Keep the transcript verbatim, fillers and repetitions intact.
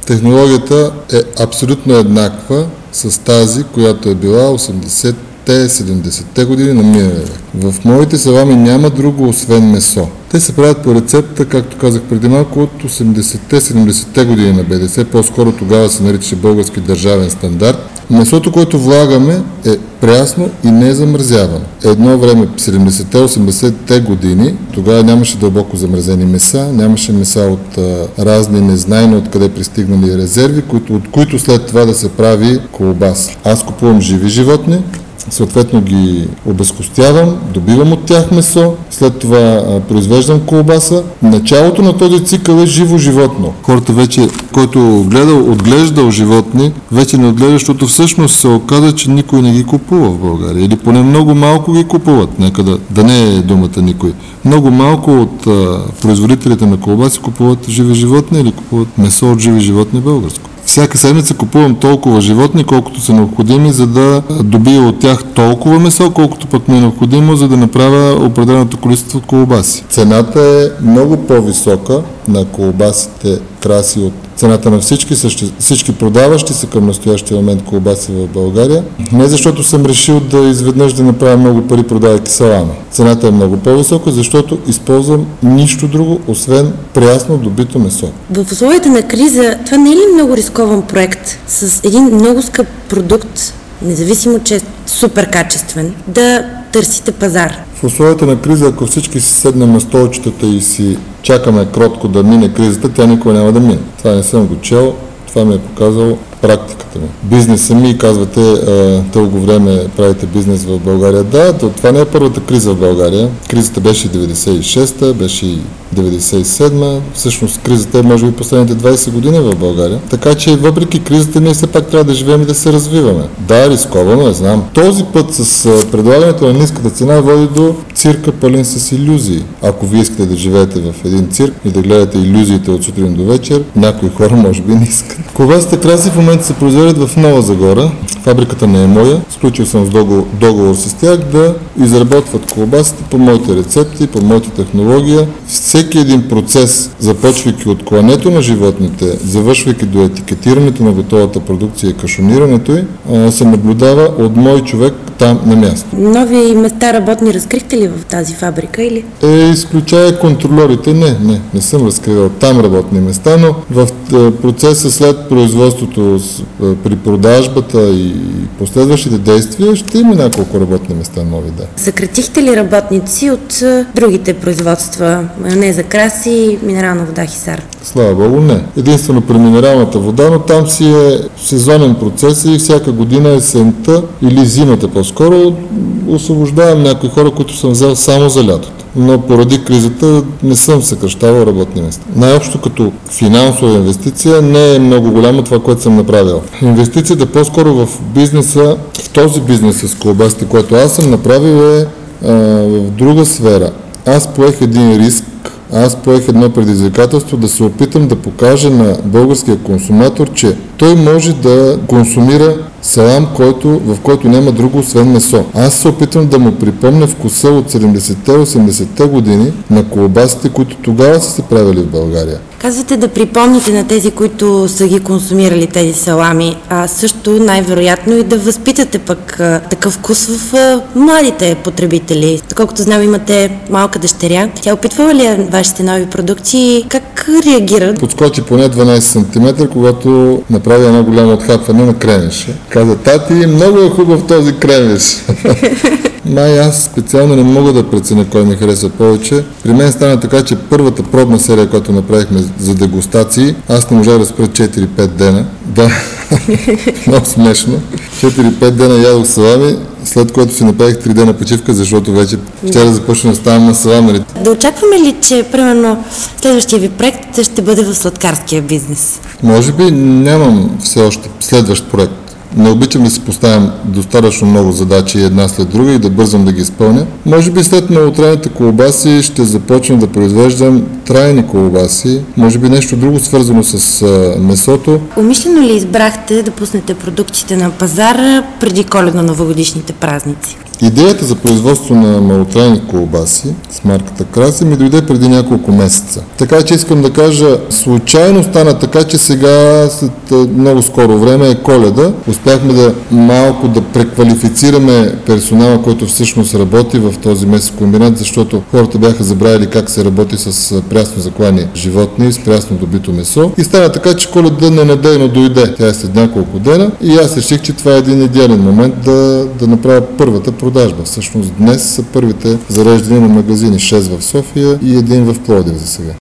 Технологията е абсолютно еднаква с тази, която е била осемдесетте, седемдесетте години на миналия век. В моите салами няма друго освен месо. Те се правят по рецепта, както казах преди малко, от осемдесетте, седемдесетте години на БДС, по-скоро тогава се наричаше български държавен стандарт. Месото, което влагаме, е прясно и не замразявано. Едно време, седемдесетте, осемдесетте години, тогава нямаше дълбоко замразени меса, нямаше меса от а, разни незнайно откъде пристигнали резерви, които, от които след това да се прави колбас. Аз купувам живи животни, съответно ги обезкостявам, добивам от тях месо, след това а, произвеждам колбаса. Началото на този цикъл е живо животно. Хората вече, който гледал, отглеждал животни, вече не отглежда, защото всъщност се оказа, че никой не ги купува в България. Или поне много малко ги купуват. Нека да, да не е думата никой. Много малко от а, производителите на колбаси купуват живи животни или купуват месо от живи животни българско. Всяка седмица купувам толкова животни, колкото са необходими, за да добия от тях толкова месо, колкото пък ми е необходимо, за да направя определеното количество колбаси. Цената е много по-висока на колбасите краси от цената на всички, всички продаващи се към настоящия момент колбаси в България. Не защото съм решил да изведнъж да направя много пари, продавайки салами. Цената е много по-висока, защото използвам нищо друго, освен прясно добито месо. В условията на криза това не е ли много рискован проект с един много скъп продукт, независимо че е супер качествен, да търсите пазар? В условията на криза, ако всички си седнем на столчетата и си чакаме кротко да мине кризата, тя никога няма да мине. Това не съм го чел, това ми е показал практиката ми. Бизнеса ми, казвате, дълго време правите бизнес в България. Да, това не е първата криза в България. Кризата беше и деветдесет и шеста, беше и деветдесет и седма. Всъщност кризата е може би последните двайсет години в България. Така че въпреки кризата ние все пак трябва да живеем и да се развиваме. Да, рисковано е, знам. Този път с предлагането на ниската цена води до цирка пълен с илюзии. Ако вие искате да живеете в един цирк и да гледате илюзиите от сутрин до вечер, някои хора може би не искат. Колбасите краси в момента се произвеждат в Нова Загора. Фабриката не е моя. Сключил съм с договор, договор с тях да изработват колбасите по моите рецепти, по моята технология. Всеки един процес, започвайки от клането на животните, завършвайки до етикетирането на готовата продукция и кашонирането й, се наблюдава от мой човек там на място. Нови места работни разкрихте ли в тази фабрика или? Е, изключая контролерите, не, не, не съм разкривал там работни места, но в процеса след производството при продажбата и последващите действия ще има няколко работни места нови, да. Съкратихте ли работници от другите производства? Майонеза Краси, минерална вода Хисар? Слава Богу, не. Единствено при минералната вода, но там си е сезонен процес и всяка година есента или зимата по-скоро освобождавам някои хора, които съм взел само за лятото. Но поради кризата не съм съкръщавал работни места. Най-общо като финансова инвестиция не е много голямо това, което съм направил. Инвестицията по-скоро в бизнеса, в този бизнес с колбасите, което аз съм направил е а, в друга сфера. Аз поех един риск, аз поех едно предизвикателство да се опитам да покажа на българския консуматор, че той може да консумира салам, който, в който няма друго освен месо. Аз се опитвам да му припомня вкуса от седемдесетте, осемдесетте години на колбасите, които тогава са се правили в България. Казвате да припомните на тези, които са ги консумирали тези салами, а също най-вероятно и да възпитате пък а, такъв вкус в а, младите потребители. Доколкото знам, имате малка дъщеря. Тя опитвала ли е вашите нови продукти и как реагира? Подскочи поне дванайсет сантиметра, когато направи едно голямо отхапване на кремвиш. Каза: тати, много е хубав този кремвиш. Май аз специално не мога да преценя кой ми харесва повече. При мен стана така, че първата пробна серия, която направихме за дегустации, аз не можах да спра четири-пет дена. Да, много смешно. четири-пет дена ядох салами, след което си направих три дена почивка, защото вече вчера започна да ставам на салами. Да очакваме ли, че примерно следващия ви проект ще бъде в сладкарския бизнес? Може би нямам все още следващ проект. не обичам да си поставям достатъчно много задачи една след друга и да бързам да ги изпълня. Може би след малотрайните колбаси ще започна да произвеждам трайни колбаси, може би нещо друго свързано с а, месото. Умишлено ли избрахте да пуснете продуктите на пазара преди коледно-новогодишните празници? Идеята за производство на малотрайни колбаси с марката Краси ми дойде преди няколко месеца. Така че искам да кажа, случайно стана така, че сега след много скоро време е Коледа. Успяхме да малко да преквалифицираме персонала, който всъщност работи в този месокомбинат, защото хората бяха забравили как се работи с прясно заклани животни, с прясно добито месо. И стана така, че Коледа ненадейно дойде. Тя е след няколко дена и аз реших, че това е един идеален момент да, да направя първата продажба. Всъщност днес са първите зареждания на магазини, шест в София и един в Пловдив за сега.